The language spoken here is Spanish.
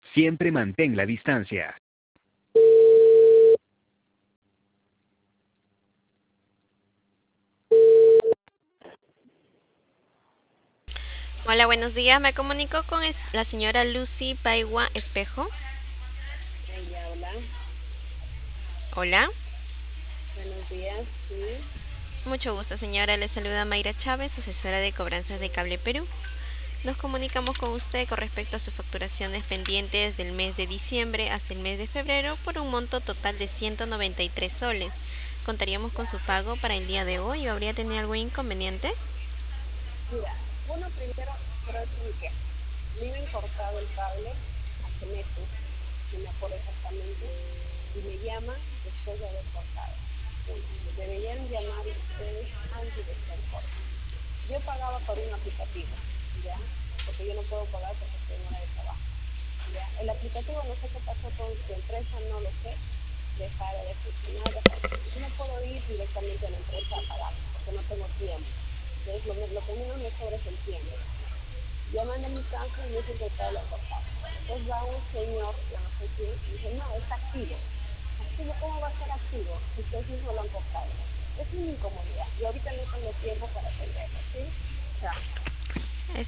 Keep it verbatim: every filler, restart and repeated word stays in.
Siempre mantén la distancia. Hola, buenos días. Me comunico con es- la señora Lucy Paigua Espejo. Ella habla. Hola. Buenos días, sí. Mucho gusto, señora. Le saluda Mayra Chávez, asesora de cobranzas de Cable Perú. Nos comunicamos con usted con respecto a sus facturaciones pendientes del mes de diciembre hasta el mes de febrero por un monto total de ciento noventa y tres soles. ¿Contaríamos con su pago para el día de hoy o habría tenido algún inconveniente? Mira, uno primero quiero decir mi queja. A mí me han cortado el cable hace meses, no me acuerdo exactamente, y me llaman después de haber cortado. Uno, deberían llamar ustedes antes de que corte. Yo pagaba por un aplicativo, ¿ya? Porque yo no puedo pagar porque estoy en hora de trabajo, ¿ya? El aplicativo no sé qué pasó con su empresa, no lo sé, dejar de funcionar, dejar. Yo no puedo ir directamente a la empresa a pagar porque no tengo tiempo. Entonces, lo, lo que menos me sobra es el tiempo. Llaman a mi casa y me dicen que el cable ha cortado. Entonces va un señor, ya no sé quién, y dice, no, está activo. ¿Activo? ¿Cómo va a ser activo si ustedes mismos lo han cortado? Es una incomodidad y ahorita no tengo tiempo para atenderlo, ¿sí? Chao.